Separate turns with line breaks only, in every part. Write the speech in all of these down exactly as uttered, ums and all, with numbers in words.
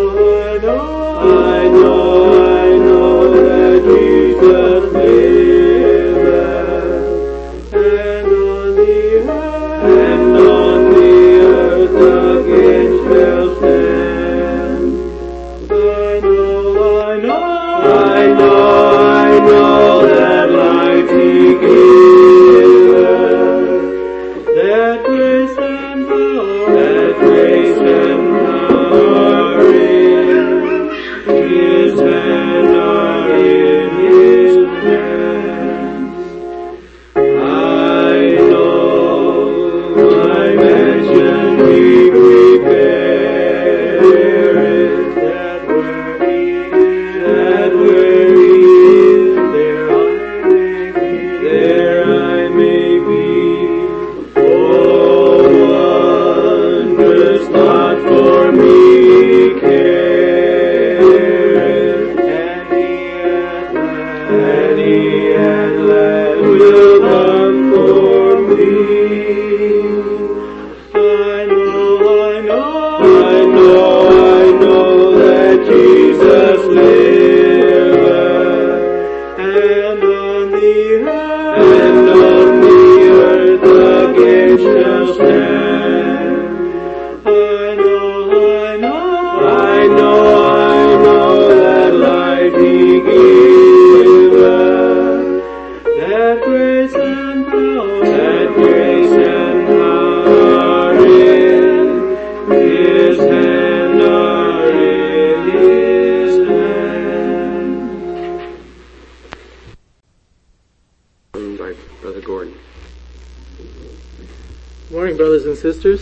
Sisters,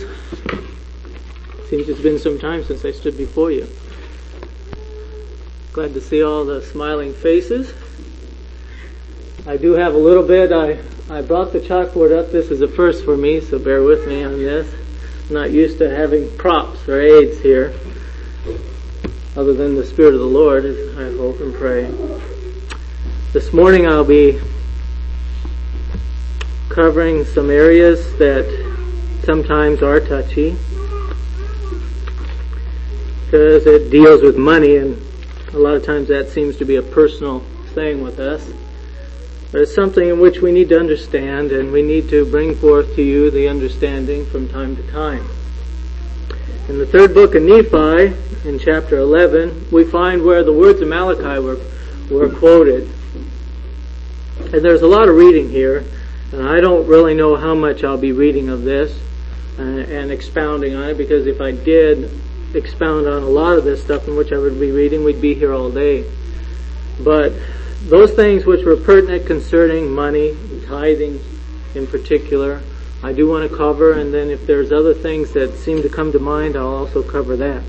seems it's been some time since I stood before you. Glad to see all the smiling faces. I do have a little bit. I, I brought the chalkboard up. This is a first for me, so bear with me on this. I'm not used to having props or aids here, other than the Spirit of the Lord, as I hope and pray. This morning I'll be covering some areas that sometimes are touchy, because it deals with money, and a lot of times that seems to be a personal thing with us. But it's something in which we need to understand, and we need to bring forth to you the understanding from time to time. In the third book of Nephi, in chapter eleven, we find where the words of Malachi were, were quoted. And there's a lot of reading here, and I don't really know how much I'll be reading of this uh, and expounding on it, because if I did expound on a lot of this stuff in which I would be reading, we'd be here all day. But those things which were pertinent concerning money, tithing in particular, I do want to cover, and then if there's other things that seem to come to mind, I'll also cover that.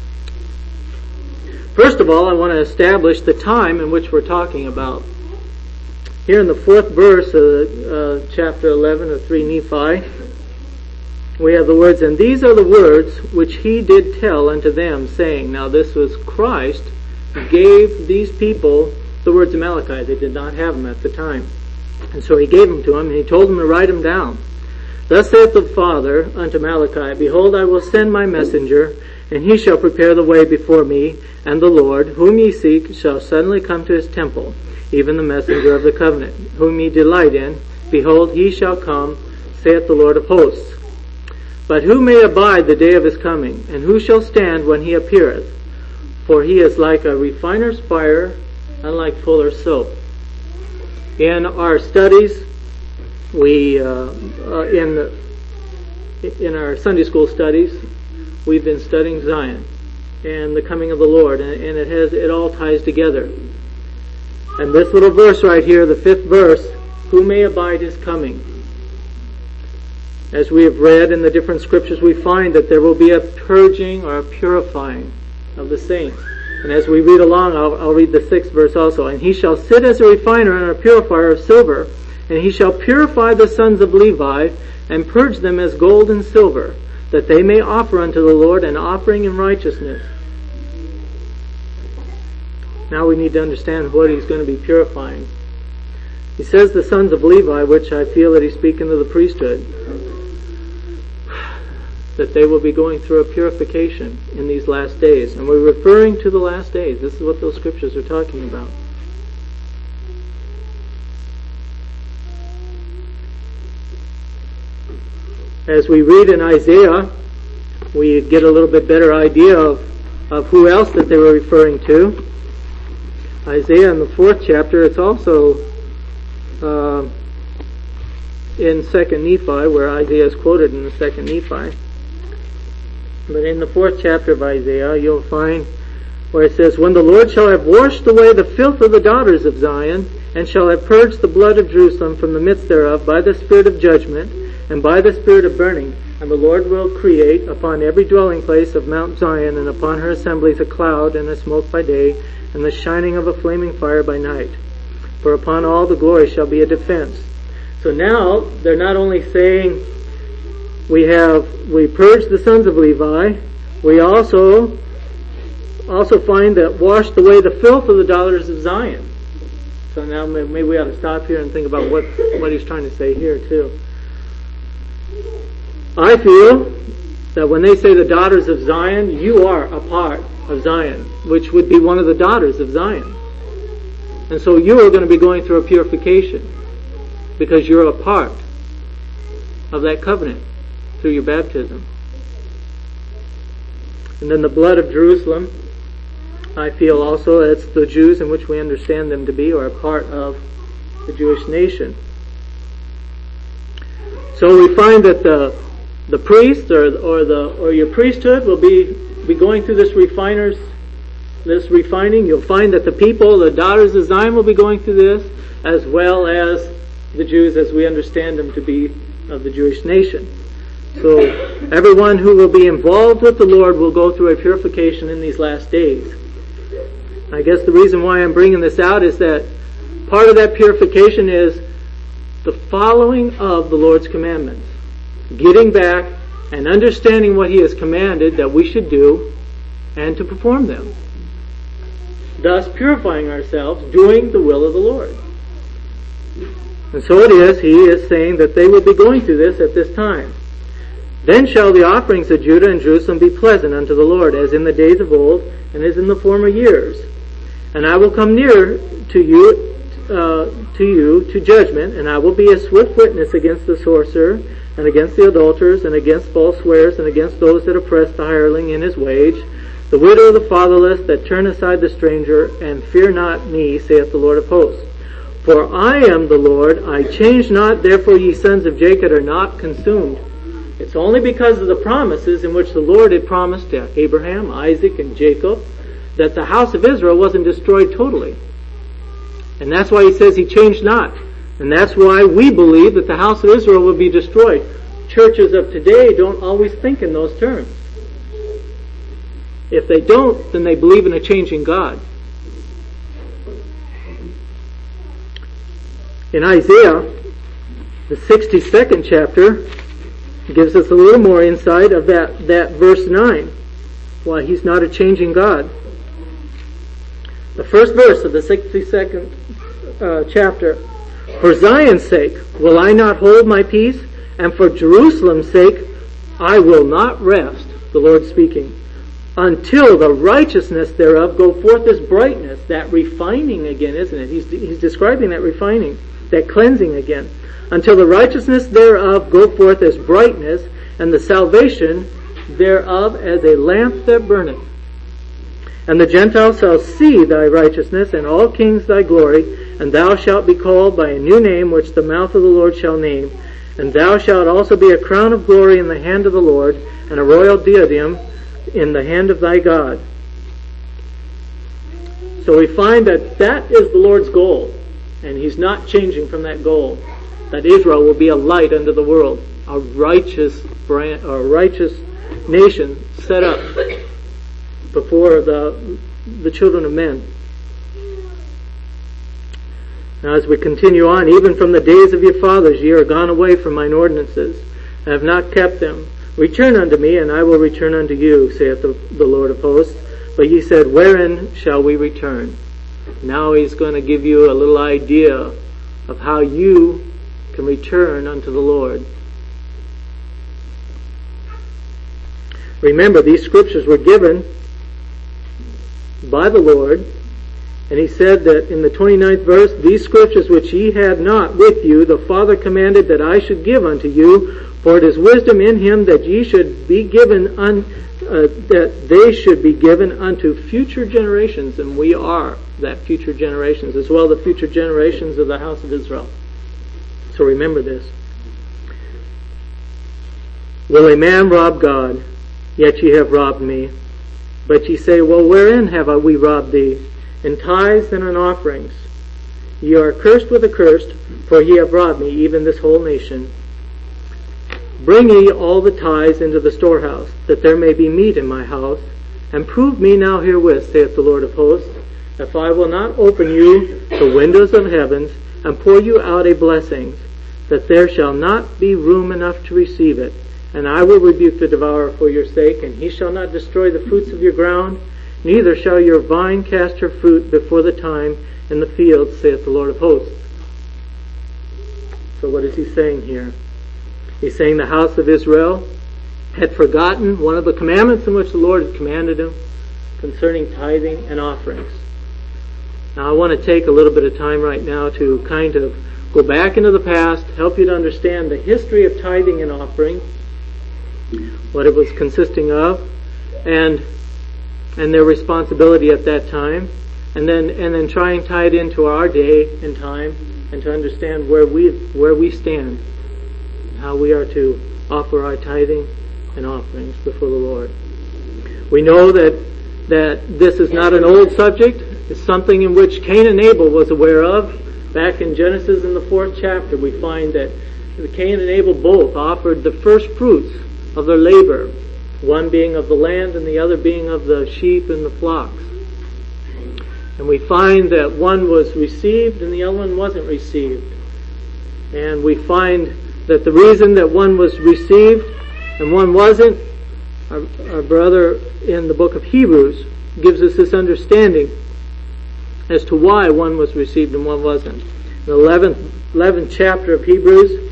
First of all, I want to establish the time in which we're talking about. Here in the fourth verse of uh, chapter eleven of three Nephi, we have the words, "And these are the words which he did tell unto them, saying," now this was Christ who gave these people the words of Malachi. They did not have them at the time. And so he gave them to them, and he told them to write them down. "Thus saith the Father unto Malachi, Behold, I will send my messenger, and he shall prepare the way before me, and the Lord, whom ye seek, shall suddenly come to his temple, even the messenger of the covenant, whom ye delight in. Behold, he shall come, saith the Lord of hosts. But who may abide the day of his coming? And who shall stand when he appeareth? For he is like a refiner's fire, and like fuller's soap." In our studies, we, uh, uh, in the, in our Sunday school studies, we've been studying Zion and the coming of the Lord, and, and it has, it all ties together. And this little verse right here, the fifth verse, who may abide his coming? As we have read in the different scriptures, we find that there will be a purging or a purifying of the saints. And as we read along, I'll, I'll read the sixth verse also. "And he shall sit as a refiner and a purifier of silver, and he shall purify the sons of Levi, and purge them as gold and silver, that they may offer unto the Lord an offering in righteousness." Now we need to understand what he's going to be purifying. He says the sons of Levi, which I feel that he's speaking to the priesthood. that they will be going through a purification in these last days. And we're referring to the last days. This is what those scriptures are talking about. As we read in Isaiah, we get a little bit better idea of, of who else that they were referring to. Isaiah in the fourth chapter, it's also uh, in Second Nephi, where Isaiah is quoted in the Second Nephi. But in the fourth chapter of Isaiah, you'll find where it says, "When the Lord shall have washed away the filth of the daughters of Zion, and shall have purged the blood of Jerusalem from the midst thereof by the spirit of judgment, and by the spirit of burning, and the Lord will create upon every dwelling place of Mount Zion, and upon her assemblies a cloud and a smoke by day, and the shining of a flaming fire by night. For upon all the glory shall be a defense." So now, they're not only saying, we have, we purged the sons of Levi, we also, also find that washed away the filth of the daughters of Zion. So now maybe we ought to stop here and think about what, what he's trying to say here too. I feel that when they say the daughters of Zion, you are a part of Zion, which would be one of the daughters of Zion. And so you are going to be going through a purification because you're a part of that covenant through your baptism. And then the blood of Jerusalem, I feel also it's the Jews in which we understand them to be, or a part of the Jewish nation. So we find that the the priest or or the or your priesthood will be be going through this refiners this refining. You'll find that the people, the daughters of Zion, will be going through this, as well as the Jews as we understand them to be of the Jewish nation. So everyone who will be involved with the Lord will go through a purification in these last days. I guess the reason why I'm bringing this out is that part of that purification is the following of the Lord's commandments. Getting back and understanding what He has commanded that we should do and to perform them. Thus purifying ourselves, doing the will of the Lord. And so it is, He is saying that they will be going through this at this time. "Then shall the offerings of Judah and Jerusalem be pleasant unto the Lord, as in the days of old, and as in the former years. And I will come near to you, uh, to you to judgment, and I will be a swift witness against the sorcerer, and against the adulterers, and against false swearers, and against those that oppress the hireling in his wage, the widow of the fatherless, that turn aside the stranger, and fear not me, saith the Lord of hosts. For I am the Lord, I change not, therefore ye sons of Jacob are not consumed." It's only because of the promises in which the Lord had promised to Abraham, Isaac, and Jacob that the house of Israel wasn't destroyed totally. And that's why He says He changed not. And that's why we believe that the house of Israel will be destroyed. Churches of today don't always think in those terms. If they don't, then they believe in a changing God. In Isaiah, the sixty-second chapter, gives us a little more insight of that, that verse nine, why He's not a changing God. The first verse of the sixty-second uh, chapter, "For Zion's sake will I not hold my peace, and for Jerusalem's sake I will not rest," the Lord speaking, "until the righteousness thereof go forth as brightness." That refining again, isn't it? He's, he's describing that refining, that cleansing again. "Until the righteousness thereof go forth as brightness, and the salvation thereof as a lamp that burneth. And the Gentiles shall see thy righteousness, and all kings thy glory, and thou shalt be called by a new name which the mouth of the Lord shall name. And thou shalt also be a crown of glory in the hand of the Lord, and a royal diadem in the hand of thy God." So we find that that is the Lord's goal, and He's not changing from that goal. That Israel will be a light unto the world, a righteous brand, a righteous nation set up before the the children of men. Now as we continue on, "Even from the days of your fathers ye are gone away from mine ordinances, and have not kept them. Return unto me, and I will return unto you, saith the, the Lord of hosts. But ye said, wherein shall we return?" Now He's going to give you a little idea of how you can return unto the Lord. Remember, these scriptures were given by the Lord, and he said that in the twenty-ninth verse, these scriptures which ye had not with you, the Father commanded that I should give unto you, for it is wisdom in him that ye should be given un, uh, that they should be given unto future generations, and we are that future generations, as well the future generations of the house of Israel. So remember this. Will a man rob God? Yet ye have robbed me. But ye say, well, wherein have we robbed thee? In tithes and in offerings. Ye are cursed with a curse, for ye have robbed me, even this whole nation. Bring ye all the tithes into the storehouse, that there may be meat in my house, and prove me now herewith, saith the Lord of hosts, if I will not open you the windows of heavens, and pour you out a blessing, that there shall not be room enough to receive it. And I will rebuke the devourer for your sake, and he shall not destroy the fruits of your ground, neither shall your vine cast her fruit before the time in the fields, saith the Lord of hosts. So what is he saying here? He's saying the house of Israel had forgotten one of the commandments in which the Lord had commanded them concerning tithing and offerings. Now I want to take a little bit of time right now to kind of go back into the past, help you to understand the history of tithing and offering, what it was consisting of, and and their responsibility at that time, and then and then try and tie it into our day and time, and to understand where we where we stand, and how we are to offer our tithing and offerings before the Lord. We know that that this is not an old subject. It's something in which Cain and Abel was aware of. Back in Genesis in the fourth chapter, we find that Cain and Abel both offered the first fruits of their labor, one being of the land and the other being of the sheep and the flocks. And we find that one was received and the other one wasn't received. And we find that the reason that one was received and one wasn't, our, our brother in the book of Hebrews gives us this understanding as to why one was received and one wasn't. In the eleventh, eleventh chapter of Hebrews,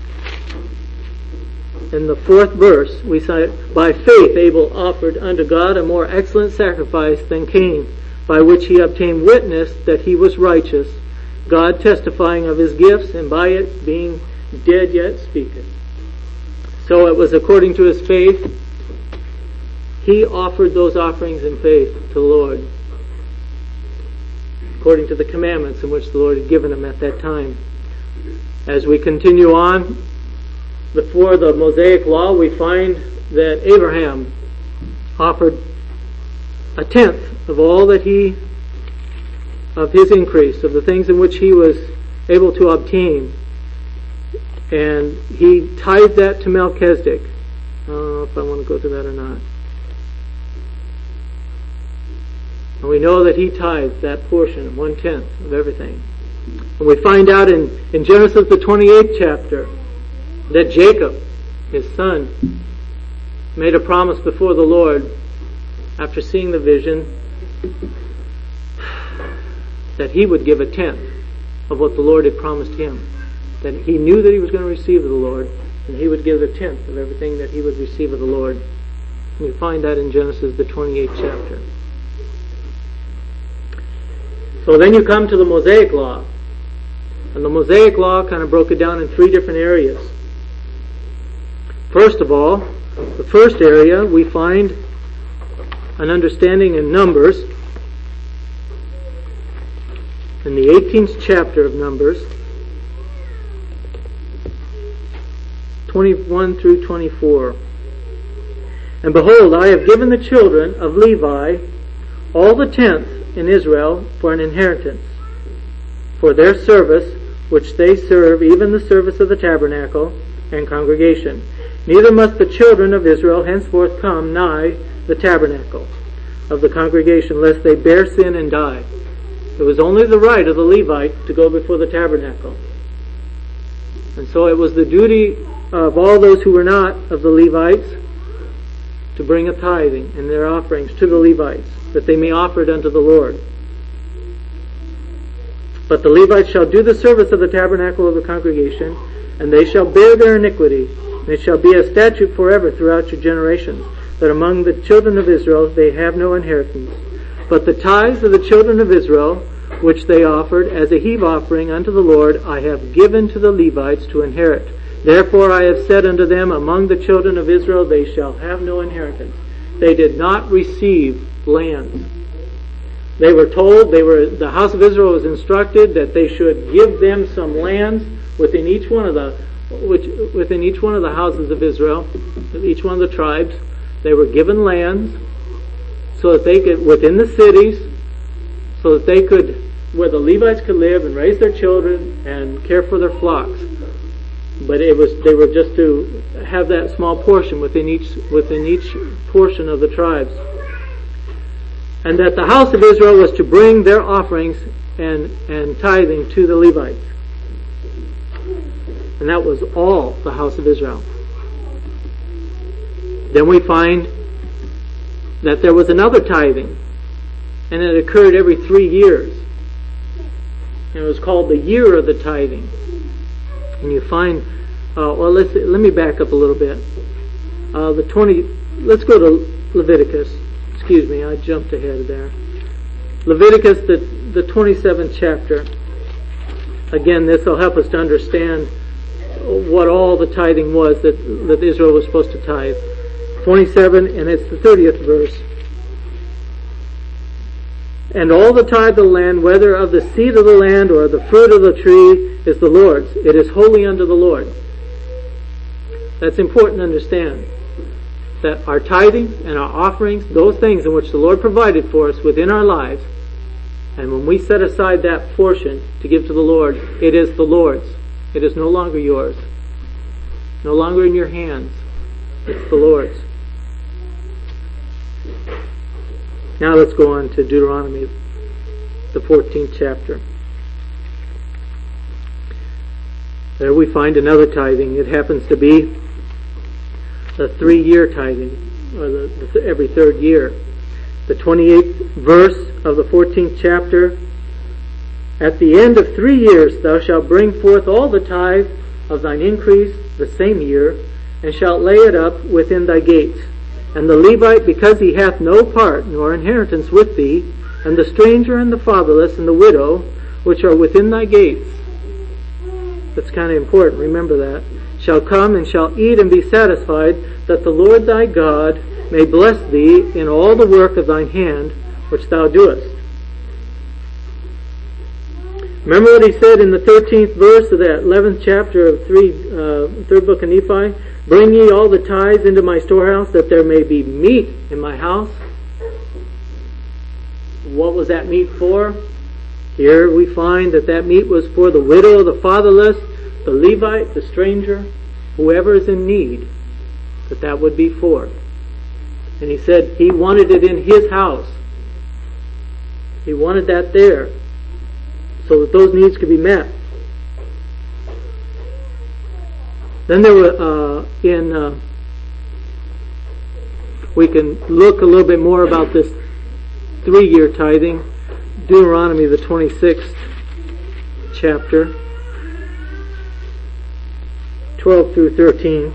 in the fourth verse, we say, by faith Abel offered unto God a more excellent sacrifice than Cain, by which he obtained witness that he was righteous, God testifying of his gifts, and by it being dead yet speaketh. So it was according to his faith. He offered those offerings in faith to the Lord, according to the commandments in which the Lord had given him at that time. As we continue on, before the Mosaic Law, we find that Abraham offered a tenth of all that he, of his increase, of the things in which he was able to obtain. And he tithed that to Melchizedek. I don't know if I want to go to that or not. And we know that he tithed that portion, one-tenth of everything. And we find out in, in Genesis the twenty-eighth chapter, that Jacob, his son, made a promise before the Lord after seeing the vision that he would give a tenth of what the Lord had promised him. That he knew that he was going to receive of the Lord, and he would give a tenth of everything that he would receive of the Lord. And you find that in Genesis the twenty-eighth chapter. So then you come to the Mosaic Law. And the Mosaic Law kind of broke it down in three different areas. First of all, the first area, we find an understanding in Numbers, in the eighteenth chapter of Numbers, twenty-one through twenty-four. And behold, I have given the children of Levi all the tenth in Israel for an inheritance, for their service which they serve, even the service of the tabernacle and congregation. Neither must the children of Israel henceforth come nigh the tabernacle of the congregation, lest they bear sin and die. It was only the right of the Levite to go before the tabernacle. And so it was the duty of all those who were not of the Levites to bring a tithing and their offerings to the Levites, that they may offer it unto the Lord. But the Levites shall do the service of the tabernacle of the congregation, and they shall bear their iniquity. And it shall be a statute forever throughout your generations. that among the children of Israel they have no inheritance. But the tithes of the children of Israel, which they offered as a heave offering unto the Lord, I have given to the Levites to inherit. Therefore I have said unto them, among the children of Israel they shall have no inheritance. They did not receive land. They were told, they were, the house of Israel was instructed that they should give them some lands within each one of the, which, within each one of the houses of Israel, each one of the tribes. They were given lands so that they could, within the cities, so that they could, where the Levites could live and raise their children and care for their flocks. But it was, they were just to have that small portion within each, within each portion of the tribes. And that the house of Israel was to bring their offerings and, and tithing to the Levites. And that was all the house of Israel. Then we find that there was another tithing, and it occurred every three years. And it was called the year of the tithing. And you find, uh, well, let's let me back up a little bit. Uh, the twenty. Let's go to Leviticus. Excuse me, I jumped ahead there. Leviticus, the the twenty-seventh chapter. Again, this will help us to understand what all the tithing was that that Israel was supposed to tithe. twenty-seven, and it's the thirtieth verse. And all the tithe of the land, whether of the seed of the land or of the fruit of the tree, is the Lord's. It is holy unto the Lord. That's important to understand. That our tithing and our offerings, those things in which the Lord provided for us within our lives, and when we set aside that portion to give to the Lord, it is the Lord's. It is no longer yours. No longer in your hands. It's the Lord's. Now let's go on to Deuteronomy, the fourteenth chapter. There we find another tithing. It happens to be the three-year tithing, or the, the every third year. The twenty-eighth verse of the fourteenth chapter. At the end of three years thou shalt bring forth all the tithe of thine increase the same year, and shalt lay it up within thy gates. And the Levite, because he hath no part nor inheritance with thee, and the stranger and the fatherless and the widow, which are within thy gates. That's kind of important, remember that. Shall come and shall eat and be satisfied, that the Lord thy God may bless thee in all the work of thine hand, which thou doest. Remember what he said in the thirteenth verse of that eleventh chapter of three, uh, third book of Nephi? Bring ye all the tithes into my storehouse, that there may be meat in my house. What was that meat for? Here we find that that meat was for the widow, the fatherless, the Levite, the stranger, whoever is in need, that that would be for. And he said he wanted it in his house. He wanted that there, so that those needs could be met. Then there were, uh, in, uh, we can look a little bit more about this three-year tithing. Deuteronomy, the twenty-sixth chapter, twelve through thirteen.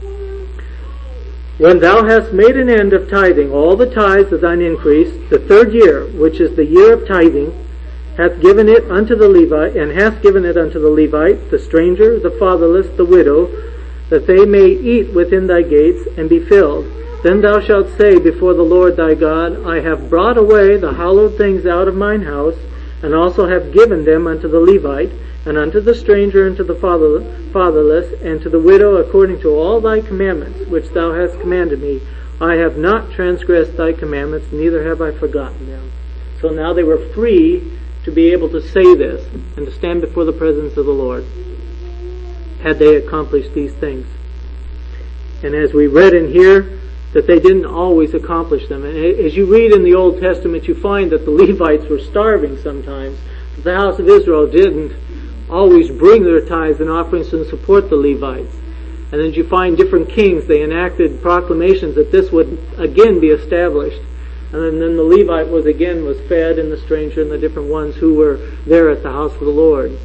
When thou hast made an end of tithing all the tithes of thine increase, the third year, which is the year of tithing, hath given it unto the Levite, and hast given it unto the Levite, the stranger, the fatherless, the widow, that they may eat within thy gates and be filled. Then thou shalt say before the Lord thy God, I have brought away the hallowed things out of mine house, and also have given them unto the Levite, and unto the stranger, and to the father, fatherless, and to the widow, according to all thy commandments, which thou hast commanded me. I have not transgressed thy commandments, neither have I forgotten them. So now they were free to be able to say this, and to stand before the presence of the Lord, had they accomplished these things. And as we read in here, that they didn't always accomplish them. And as you read in the Old Testament, you find that the Levites were starving sometimes. The house of Israel didn't always bring their tithes and offerings to support the Levites. And as you find different kings, they enacted proclamations that this would again be established. And then the Levite was again was fed, and the stranger and the different ones who were there at the house of the Lord.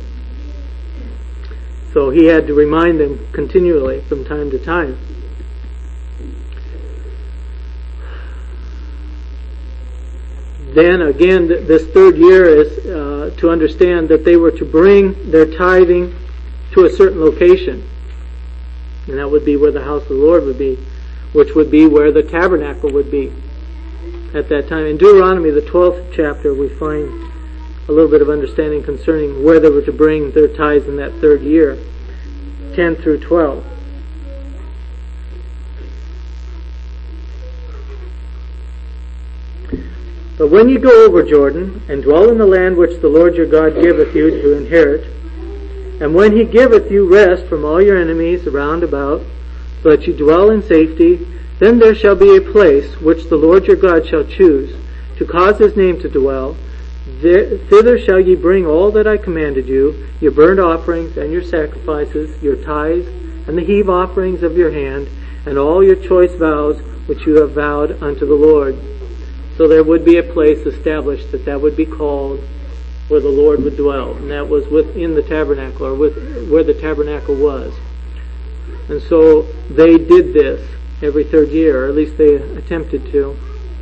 So he had to remind them continually from time to time. then again, th- this third year is uh, to understand that they were to bring their tithing to a certain location. And that would be where the house of the Lord would be, which would be where the tabernacle would be at that time. In Deuteronomy, the twelfth chapter, we find a little bit of understanding concerning where they were to bring their tithes in that third year, ten through twelve. But when you go over Jordan, and dwell in the land which the Lord your God giveth you to inherit, and when he giveth you rest from all your enemies around about, so that you dwell in safety, then there shall be a place which the Lord your God shall choose, to cause his name to dwell. There, thither shall ye bring all that I commanded you, your burnt offerings and your sacrifices, your tithes, and the heave offerings of your hand, and all your choice vows which you have vowed unto the Lord. So there would be a place established that that would be called where the Lord would dwell, and that was within the tabernacle, or with where the tabernacle was. And so they did this every third year, or at least they attempted to.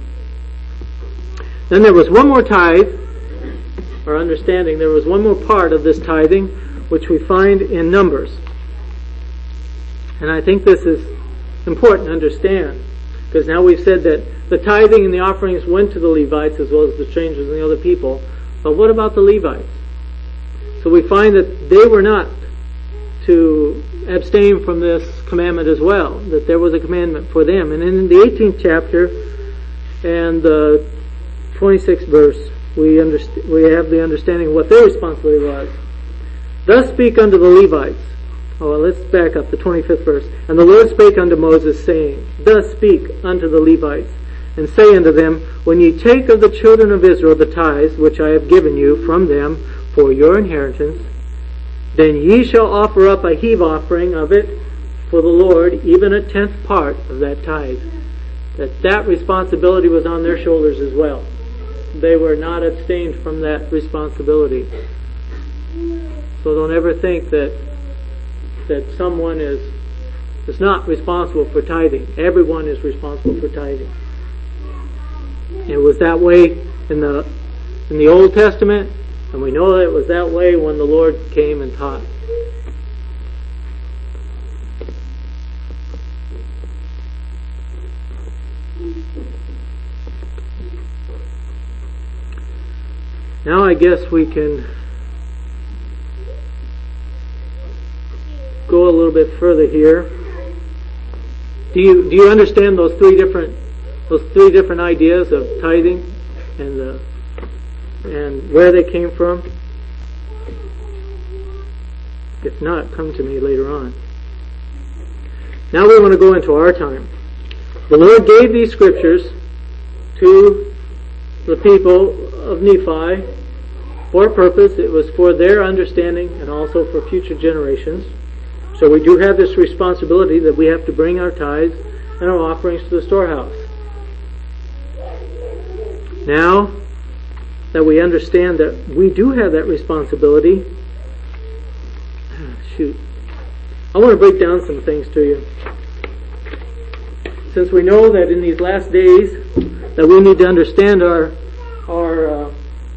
Then there was one more tithe, or understanding, there was one more part of this tithing, which we find in Numbers. And I think this is important to understand, because now we've said that the tithing and the offerings went to the Levites as well as the strangers and the other people. But what about the Levites? So we find that they were not to abstain from this commandment as well, that there was a commandment for them. And in the eighteenth chapter and the twenty-sixth verse, we underst- we have the understanding of what their responsibility was. Thus speak unto the Levites. Oh, well, let's back up, the twenty-fifth verse. And the Lord spake unto Moses, saying, Thus speak unto the Levites, and say unto them, When ye take of the children of Israel the tithes which I have given you from them for your inheritance, then ye shall offer up a heave offering of it for the Lord, even a tenth part of that tithe. That that responsibility was on their shoulders as well. They were not abstained from that responsibility. So don't ever think that that someone is is not responsible for tithing. Everyone is responsible for tithing. It was that way in the in the Old Testament, and we know that it was that way when the Lord came and taught. Now I guess we can go a little bit further here. Do you do you understand those three different those three different ideas of tithing and the and where they came from? If not, come to me later on. Now we want to go into our time. The Lord gave these scriptures to the people of Nephi for a purpose. It was for their understanding and also for future generations. So we do have this responsibility that we have to bring our tithes and our offerings to the storehouse. Now that we understand that we do have that responsibility, shoot, I want to break down some things to you. Since we know that in these last days that we need to understand our our uh,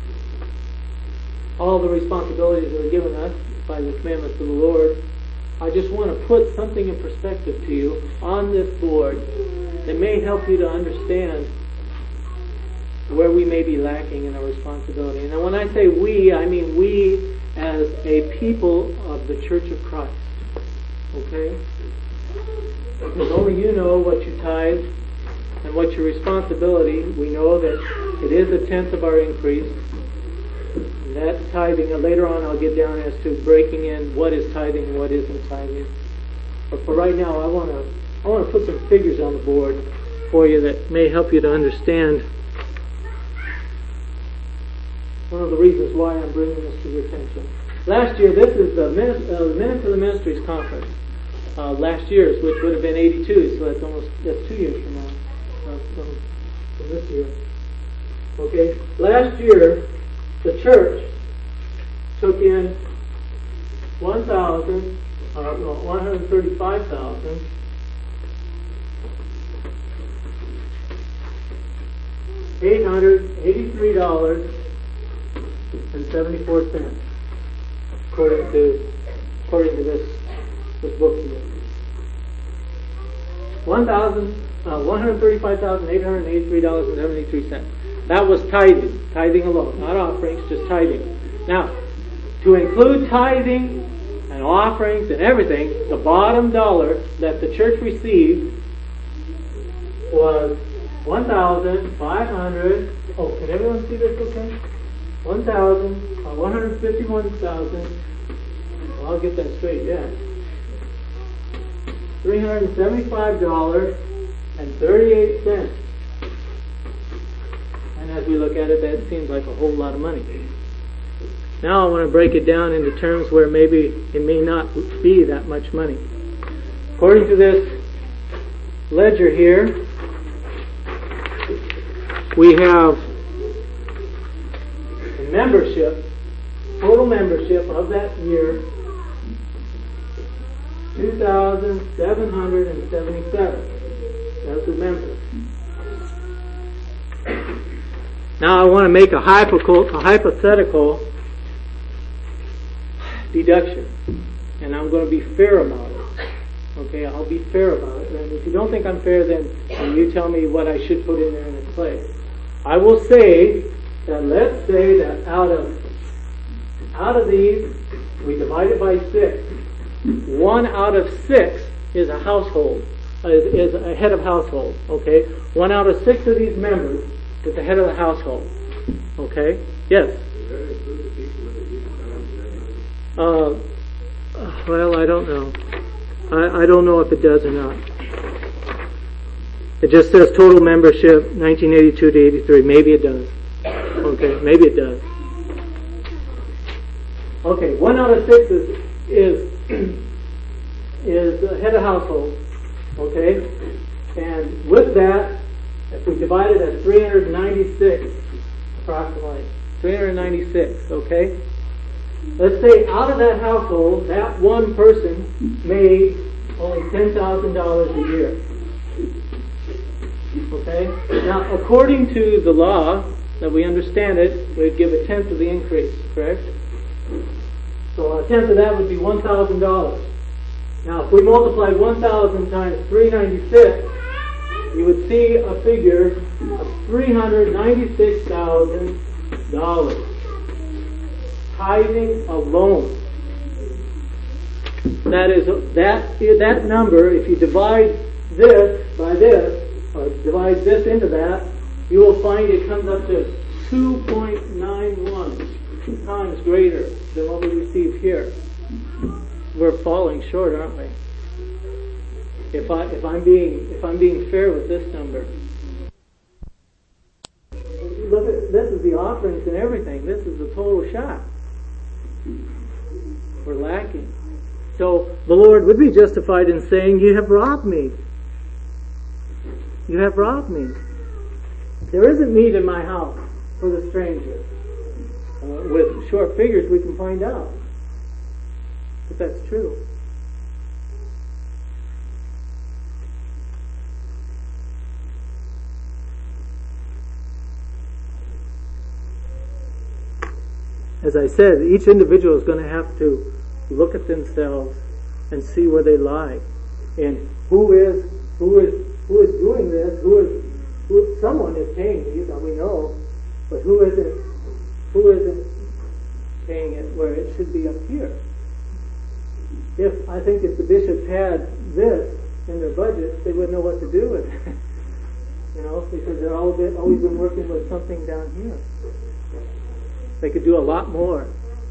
all the responsibilities that are given us by the commandments of the Lord, I just want to put something in perspective to you on this board that may help you to understand where we may be lacking in our responsibility. And when I say we, I mean we as a people of the Church of Christ. Okay? Because only you know what you tithe and what's your responsibility. We know that it is a tenth of our increase. And that tithing, and later on I'll get down as to breaking in what is tithing and what isn't tithing. But for right now, I want to I want to put some figures on the board for you that may help you to understand one of the reasons why I'm bringing this to your attention. Last year, this is the Minutes, uh, the Minutes of the Ministries Conference. Uh, last year's, which would have been eighty-two, so that's almost that's two years from now, uh, from, from this year. Okay, last year the church took in one thousand, uh, no, one hundred thirty-five thousand, eight hundred eighty-three dollars and seventy-four cents, according to according to this this book here. One thousand uh, one hundred thirty-five thousand eight hundred eighty-three dollars and seventy-three cents. That was tithing, tithing alone, not offerings, just tithing. Now, to include tithing and offerings and everything, the bottom dollar that the church received was one thousand five hundred. Oh, can everyone see this? Okay, one thousand uh, one hundred fifty-one thousand. Well, I'll get that straight. Yeah, three hundred seventy-five dollars and thirty-eight cents. And as we look at it, that seems like a whole lot of money. Now I want to break it down into terms where maybe it may not be that much money. According to this ledger here, we have the membership, total membership of that year, two thousand seven hundred seventy-seven. That's the members. Now I want to make a hypothetical, a hypothetical deduction, and I'm going to be fair about it. Okay, I'll be fair about it. And if you don't think I'm fair, then, then you tell me what I should put in there in its place. I will say that let's say that out of out of these, we divide it by six. One out of six is a household, is, is a head of household. Okay, one out of six of these members is the head of the household. Okay, yes. Uh, well, I don't know. I, I don't know if it does or not. It just says total membership nineteen eighty-two to eighty-three. Maybe it does. Okay, maybe it does. Okay, one out of six is is is the head of household. Okay, and with that, if we divide it at three hundred ninety-six, approximately three hundred ninety-six. Okay. Let's say out of that household, that one person made only ten thousand dollars a year. Okay? Now, according to the law, that we understand it, we'd give a tenth of the increase, correct? So a tenth of that would be one thousand dollars. Now, if we multiply one thousand times three hundred ninety-six, you would see a figure of three hundred ninety-six thousand dollars. Tithing alone. That is that that number. If you divide this by this, or divide this into that, you will find it comes up to two point nine one times greater than what we receive here. We're falling short, aren't we? If I if I'm being if I'm being fair with this number. Look at this is the offerings and everything. This is the total shot. We're lacking. So the Lord would be justified in saying, you have robbed me. You have robbed me. There isn't meat in my house for the stranger. Uh, with short figures we can find out. But that's true. As I said, each individual is going to have to look at themselves and see where they lie, and who is who is who is doing this. Who is who? Someone is paying these, and we know, but who isn't? Who isn't paying it where it should be up here? If I think if the bishops had this in their budget, they wouldn't know what to do with it. You know, because they're always been, always been working with something down here. They could do a lot more.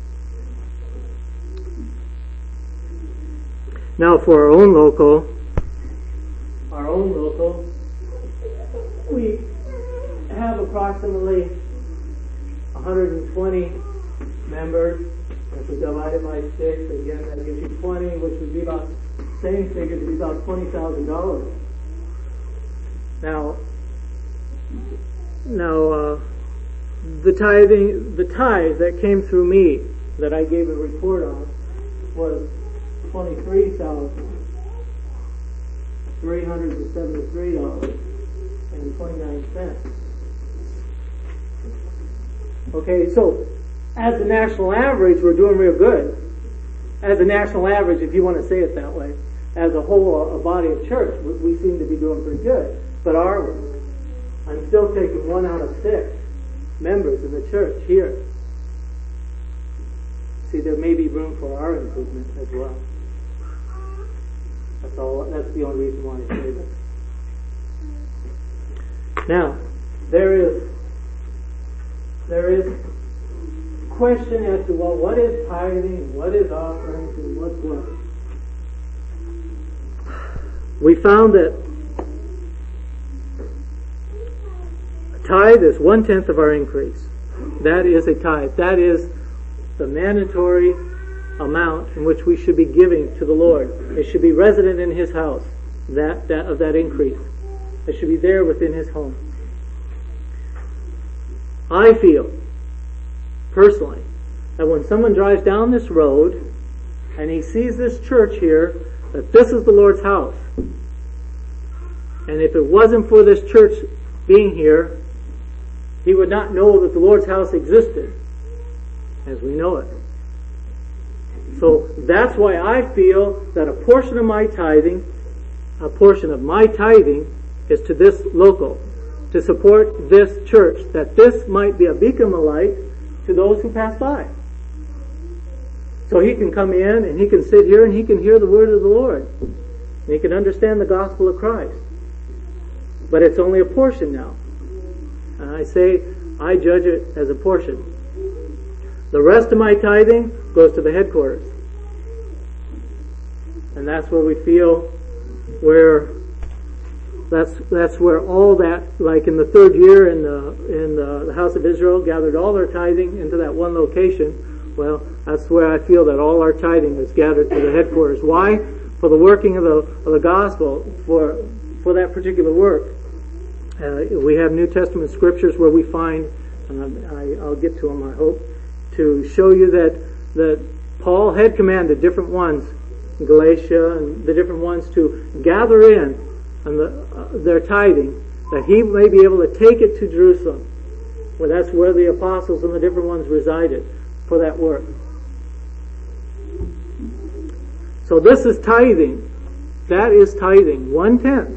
Now for our own local, our own local, we have approximately one hundred twenty members. If we divide it by six, again that gives you twenty, which would be about the same figure to be about twenty thousand dollars. Now, now. Uh, The tithing, the tithe that came through me, that I gave a report on, was twenty-three thousand three hundred seventy-three dollars and twenty-nine cents. Okay, so as the national average, we're doing real good. As a national average, if you want to say it that way, as a whole, a body of church, we seem to be doing pretty good. But are we? I'm still taking one out of six members in the church here. See, there may be room for our improvement as well. That's all. That's the only reason why I say this. Now, there is there is question as to, well, what is tithing, what is offerings, and what's what. We found that a tithe is one tenth of our increase. That is a tithe. That is the mandatory amount in which we should be giving to the Lord. It should be resident in His house, that, that of that increase. It should be there within His home. I feel, personally, that when someone drives down this road and he sees this church here, that this is the Lord's house. And if it wasn't for this church being here, he would not know that the Lord's house existed as we know it. So that's why I feel that a portion of my tithing, a portion of my tithing is to this local, to support this church, that this might be a beacon of light to those who pass by. So he can come in and he can sit here and he can hear the word of the Lord. And he can understand the gospel of Christ. But it's only a portion now. And I say, I judge it as a portion. The rest of my tithing goes to the headquarters. And that's where we feel where that's that's where all that, like in the third year in the in the, the house of Israel, gathered all their tithing into that one location. Well, that's where I feel that all our tithing is gathered to the headquarters. Why? For the working of the of the gospel, for for that particular work. Uh, we have New Testament scriptures where we find, and I, I'll get to them, I hope, to show you that that Paul had commanded different ones, Galatia and the different ones, to gather in on the, uh, their tithing, that he may be able to take it to Jerusalem, where that's where the apostles and the different ones resided for that work. So this is tithing. That is tithing, one tenth.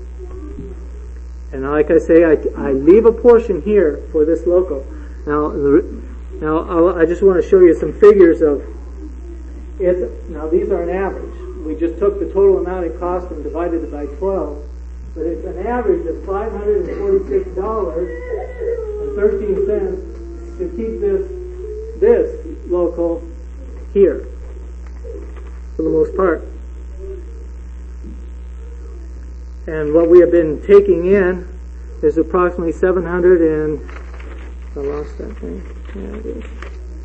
And like I say, I, I leave a portion here for this local. Now, now I'll, I just want to show you some figures of it. Now these are an average. We just took the total amount it cost and divided it by twelve. But it's an average of five hundred forty-six dollars and thirteen cents to keep this this local here, for the most part. And what we have been taking in is approximately seven hundred and I lost that thing. Yeah, it is.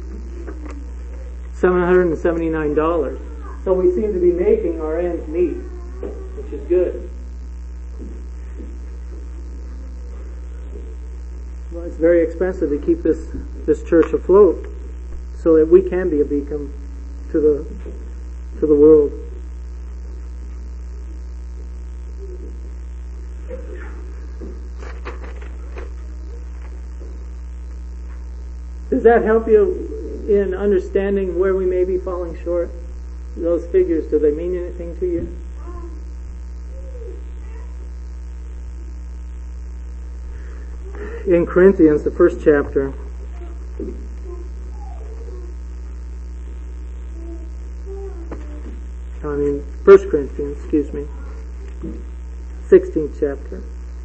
seven hundred seventy-nine dollars. So we seem to be making our ends meet, which is good. Well, it's very expensive to keep this this church afloat, so that we can be a beacon to the to the world. Does that help you in understanding where we may be falling short? Those figures, do they mean anything to you? In Corinthians, the first chapter, I mean, First Corinthians, excuse me, sixteenth chapter.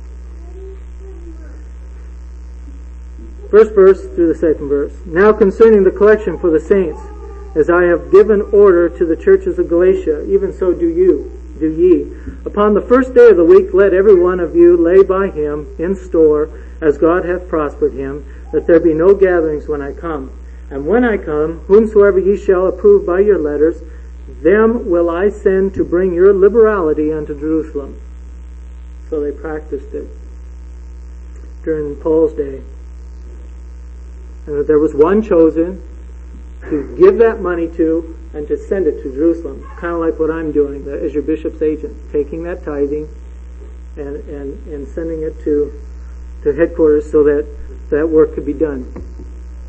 First verse through the second verse. Now concerning the collection for the saints, as I have given order to the churches of Galatia, even so do you, do ye. Upon the first day of the week let every one of you lay by him in store, as God hath prospered him, that there be no gatherings when I come. And when I come, whomsoever ye shall approve by your letters, them will I send to bring your liberality unto Jerusalem. So they practiced it during Paul's day. And that there was one chosen to give that money to and to send it to Jerusalem. Kind of like what I'm doing as your bishop's agent, taking that tithing and, and, and sending it to, to headquarters so that that work could be done.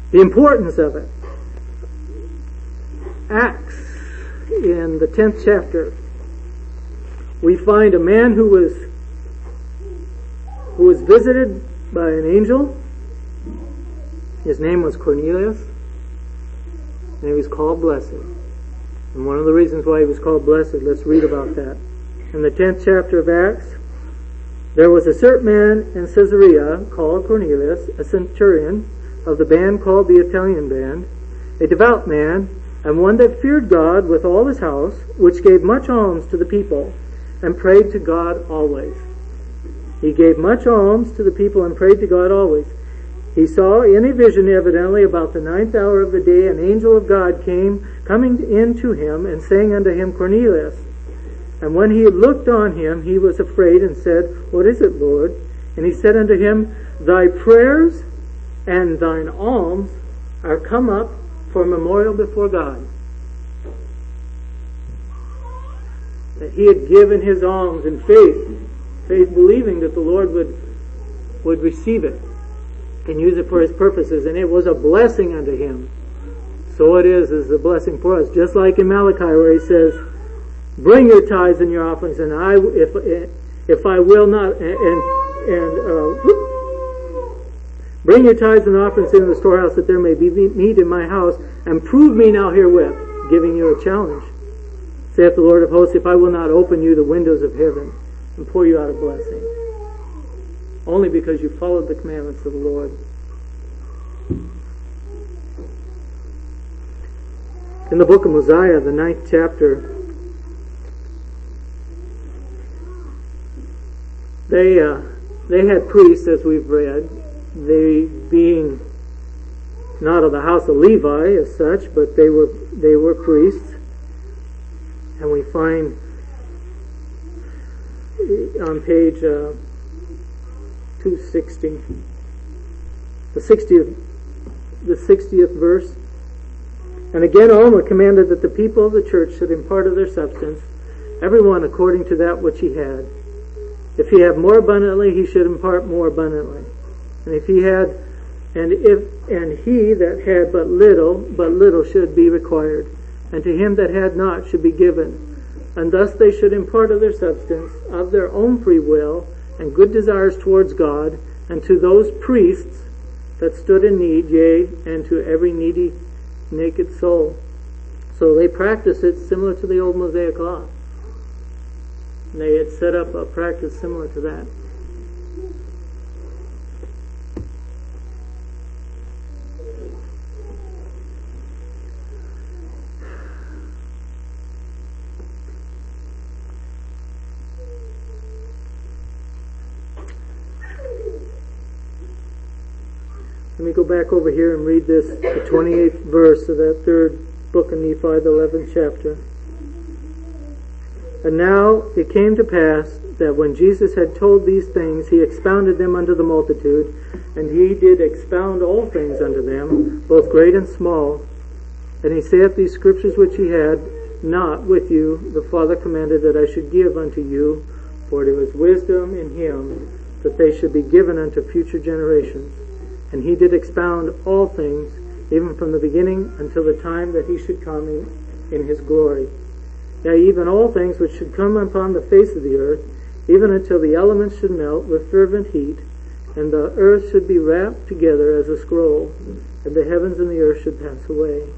The importance of it. Acts, in the tenth chapter, we find a man who was who was visited by an angel. His name was Cornelius, and he was called Blessed. And one of the reasons why he was called Blessed, let's read about that. In the tenth chapter of Acts, there was a certain man in Caesarea called Cornelius, a centurion of the band called the Italian band, a devout man, and one that feared God with all his house, which gave much alms to the people, and prayed to God always. He gave much alms to the people and prayed to God always. He saw in a vision, evidently about the ninth hour of the day, an angel of God came, coming in to him, and saying unto him, Cornelius. And when he had looked on him, he was afraid, and said, What is it, Lord? And he said unto him, Thy prayers and thine alms are come up for memorial before God. That he had given his alms in faith, faith believing that the Lord would would receive it and use it for his purposes, and it was a blessing unto him. So it is is a blessing for us, just like in Malachi where he says, "Bring your tithes and your offerings, and I, if if I will not, and and uh, bring your tithes and offerings into the storehouse, that there may be meat in my house, and prove me now herewith," giving you a challenge. Saith the Lord of hosts, if I will not open you the windows of heaven and pour you out a blessing, only because you followed the commandments of the Lord. In the book of Mosiah, the ninth chapter, they uh, they had priests, as we've read, they being not of the house of Levi as such, but they were they were priests. And we find on page uh, two sixty, the sixtieth, the sixtieth verse. And again, Alma commanded that the people of the church should impart of their substance, everyone according to that which he had. If he had more abundantly, he should impart more abundantly. And if he had, and if and he that had but little, but little should be required. And to him that had not should be given. And thus they should impart of their substance, of their own free will, and good desires towards God, and to those priests that stood in need, yea, and to every needy, naked soul. So they practiced it similar to the old Mosaic law. And they had set up a practice similar to that. Let me go back over here and read this, the twenty-eighth verse of that third book of Nephi, the eleventh chapter. And now it came to pass that when Jesus had told these things, he expounded them unto the multitude, and he did expound all things unto them, both great and small. And he saith, these scriptures which he had not with you, the Father commanded that I should give unto you, for it was wisdom in him that they should be given unto future generations. And he did expound all things, even from the beginning until the time that he should come in, in his glory. Yea, even all things which should come upon the face of the earth, even until the elements should melt with fervent heat, and the earth should be wrapped together as a scroll, and the heavens and the earth should pass away.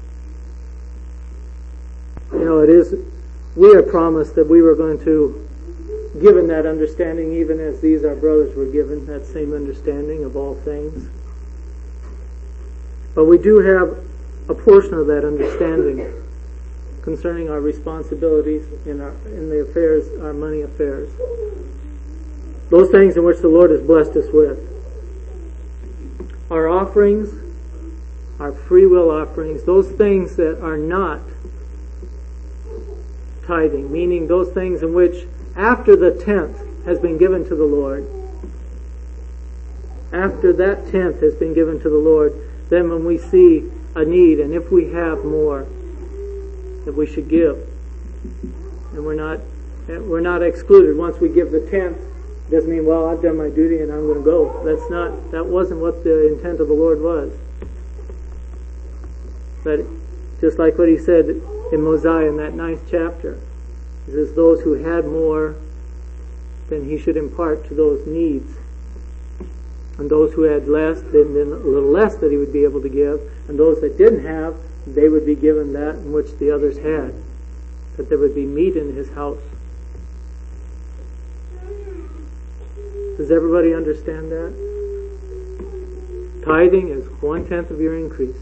You know, it is, we are promised that we were going to, given that understanding, even as these our brothers were given that same understanding of all things. But we do have a portion of that understanding concerning our responsibilities in our in the affairs, our money affairs. Those things in which the Lord has blessed us with. Our offerings, our free will offerings, those things that are not tithing, meaning those things in which after the tenth has been given to the Lord, after that tenth has been given to the Lord, then when we see a need, and if we have more, that we should give. And we're not we're not excluded. Once we give the tenth, it doesn't mean, well, I've done my duty and I'm going to go. That's not, that wasn't what the intent of the Lord was. That just like what he said in Mosiah in that ninth chapter, he says those who had more, then he should impart to those needs. And those who had less, then, then a little less that he would be able to give. And those that didn't have, they would be given that in which the others had. That there would be meat in his house. Does everybody understand that? Tithing is one-tenth of your increase.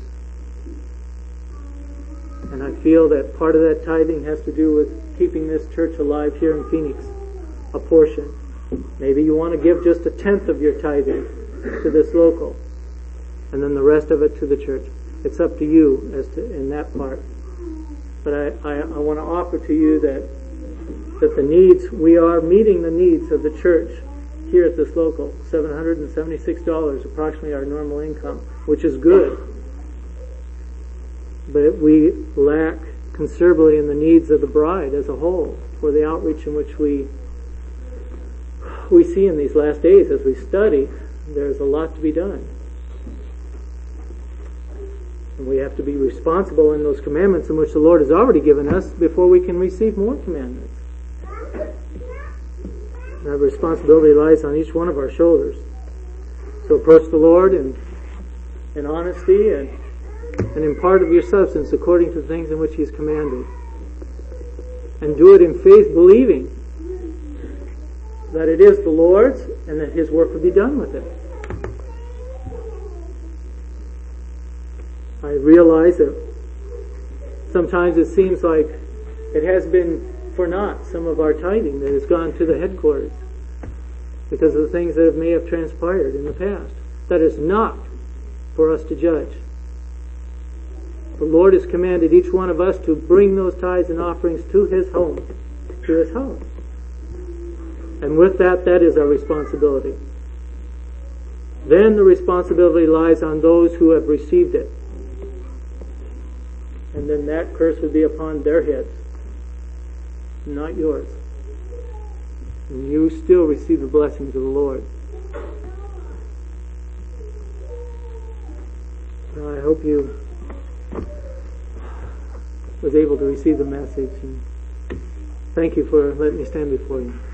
And I feel that part of that tithing has to do with keeping this church alive here in Phoenix. A portion. Maybe you want to give just a tenth of your tithing to this local, and then the rest of it to the church. It's up to you as to in that part. But I, I, I want to offer to you that that the needs, we are meeting the needs of the church here at this local. seven hundred seventy-six dollars, approximately our normal income, which is good. But we lack considerably in the needs of the bride as a whole for the outreach in which we we see in these last days as we study. There's a lot to be done. And we have to be responsible in those commandments in which the Lord has already given us before we can receive more commandments. That responsibility lies on each one of our shoulders. So approach the Lord in, in honesty and, and impart of your substance according to the things in which He has commanded. And do it in faith, believing that it is the Lord's and that His work will be done with it. I realize that sometimes it seems like it has been for naught, some of our tithing that has gone to the headquarters because of the things that may have transpired in the past. That is not for us to judge. The Lord has commanded each one of us to bring those tithes and offerings to His home, to His house. And with that, that is our responsibility. Then the responsibility lies on those who have received it. And then that curse would be upon their heads, not yours. And you still receive the blessings of the Lord. Now, I hope you was able to receive the message. And thank you for letting me stand before you.